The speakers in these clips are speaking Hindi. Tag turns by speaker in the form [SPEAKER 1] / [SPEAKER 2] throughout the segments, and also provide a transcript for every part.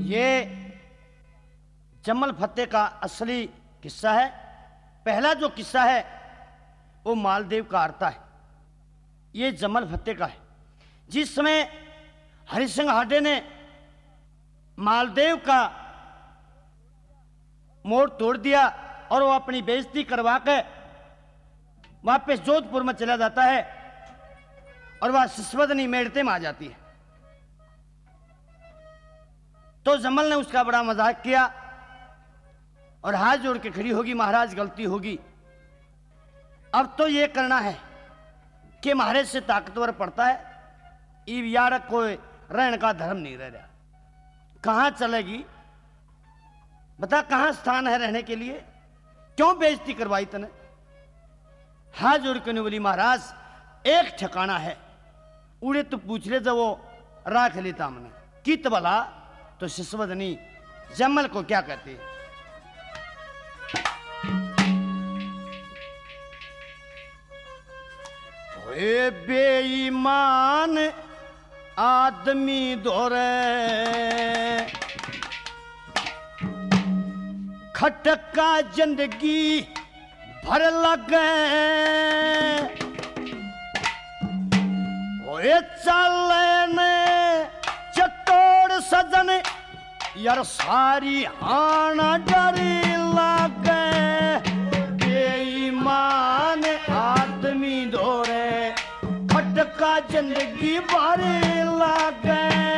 [SPEAKER 1] ये जमल फतेह का असली किस्सा है। पहला जो किस्सा है वो मालदेव का आता है, ये जमल फतेह का है। जिस समय हरिसिंह हाडे ने मालदेव का मोड़ तोड़ दिया और वो अपनी बेइज्जती करवा के वापस जोधपुर में चला जाता है और वह सिसवदनी मेड़ते में आ जाती है। तो जमल ने उसका बड़ा मजाक किया और हाथ जोड़ के खड़ी होगी, महाराज गलती होगी, अब तो ये करना है कि महाराज से ताकतवर पड़ता है, ईब यार कोई रहने का धर्म नहीं रह रहा। कहां चलेगी बता, कहां स्थान है रहने के लिए, क्यों बेइज्जती करवाई तने? हाथ जोड़ के बोली, महाराज एक ठिकाना है, उड़े तो पूछ ले जब वो राख लेता हमने कित भला। तो सिसवदनी जमल को क्या कहती है? ओए बेईमान आदमी दौरे खटका जिंदगी भर लगे, ओए चलने चटोड़ सजन यार सारी आना डरी लगे। बेईमान आदमी दौरे खटका जिंदगी भर लगे।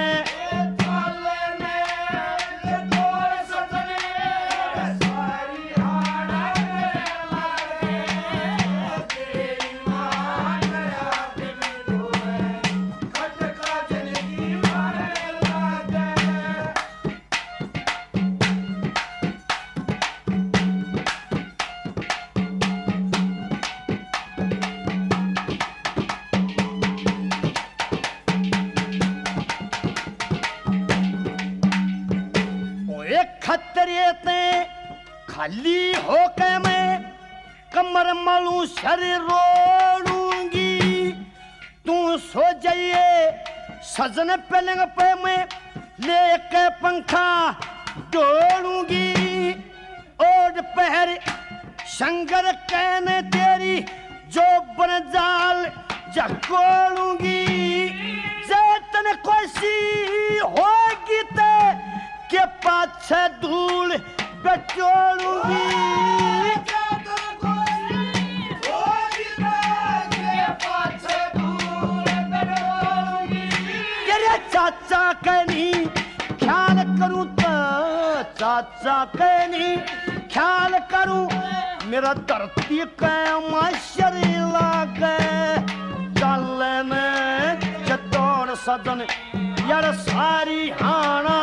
[SPEAKER 1] खाली होके मैं कमर मलू शरीर रोड़ूंगी, तू सो जाइए सजन पलंग पे मैं लेके पंखा डोड़ूंगी। और पहर शंकर कहने तेरी जो बनजाल जकोड़ूंगी। जैतन कोसी होगी ते के पाछे धूल बटोरूंगी। तेरे चाचा कहनी ख्याल करूं तो चाचा कहनी ख्याल करूं, मेरा धरती के माशरी लागे। चलने चतोड़ सजन यार सारी हाना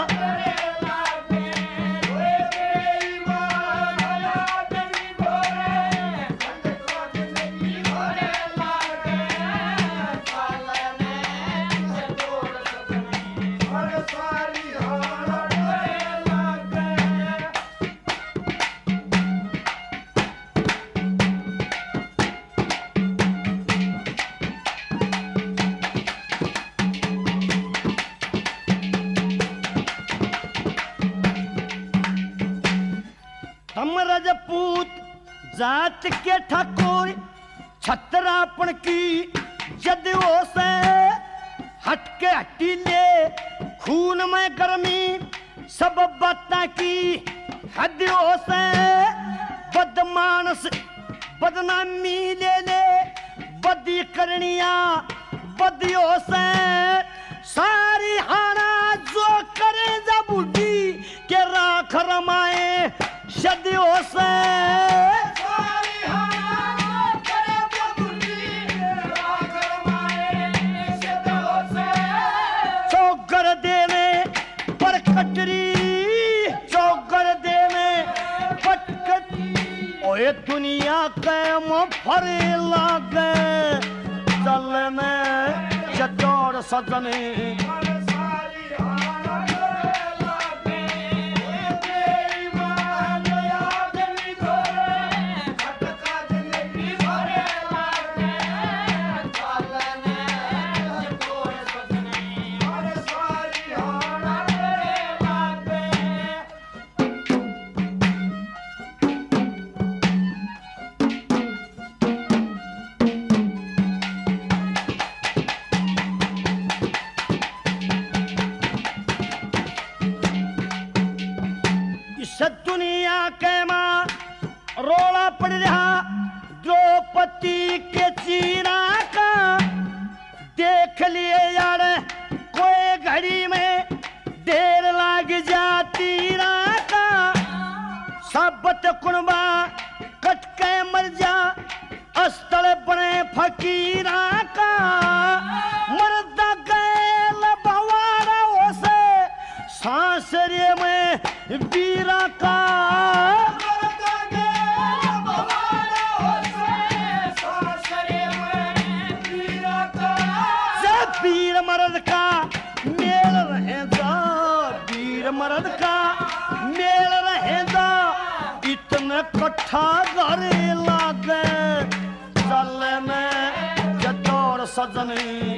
[SPEAKER 1] रजपूत जात के ठाकुर छतरापन की जदों से हटके हटीले, खून में गर्मी सब बातें की हदों से। बदमानस बदनामी ले ले बदी करनिया बदियों से। सारी हाना जो करे जा बुढ़ी के राख रमाए सदियों से। सारी हाना करे जा बुढ़ी के राख रमाए सदियों से। चौगर देने पर कटरी चौगर देने पटकती, ओए दुनिया के मुफर लागे। चलने चटोर सजने से दुनिया के मां रोला पड़ रहा द्रौपदी के चीरा का। देख लिए यार कोई घड़ी में देर लाग जाती राका। साबत कुणबा कट के मर जा अस्तर बने फकीरा का। मर्द गैल भवारा से सांसरे में वीरा का। वीर मर्द का मेल रहेगा, वीर मर्द का मेल रहेगा। इतने कट्ठा घरे लागे चल में जतौर सजनी।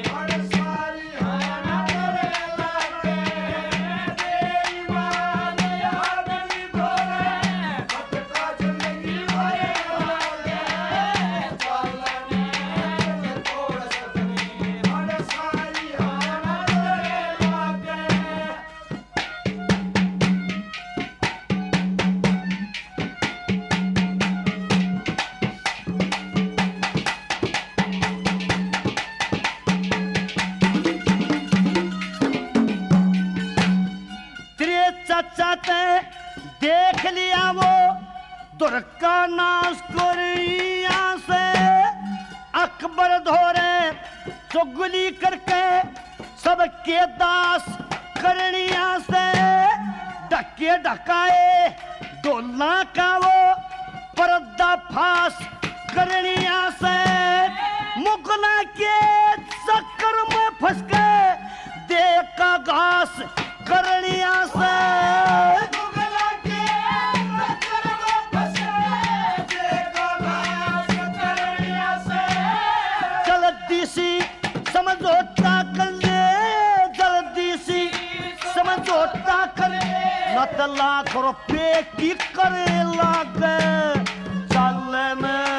[SPEAKER 1] देख लिया वो दुर्गा नाश कोरिया से। अकबर धोरे चुगली करके सबके दास करनिया से। ढके ढकाए डोला का वो पर्दा फास करनिया से। मुगला के चक्कर में फंस के देखा घास करनिया से। जल्दी सी समझौता कर ले, जल्दी सी समझौता कर न तो लाख रुपए की करे लागे। चल में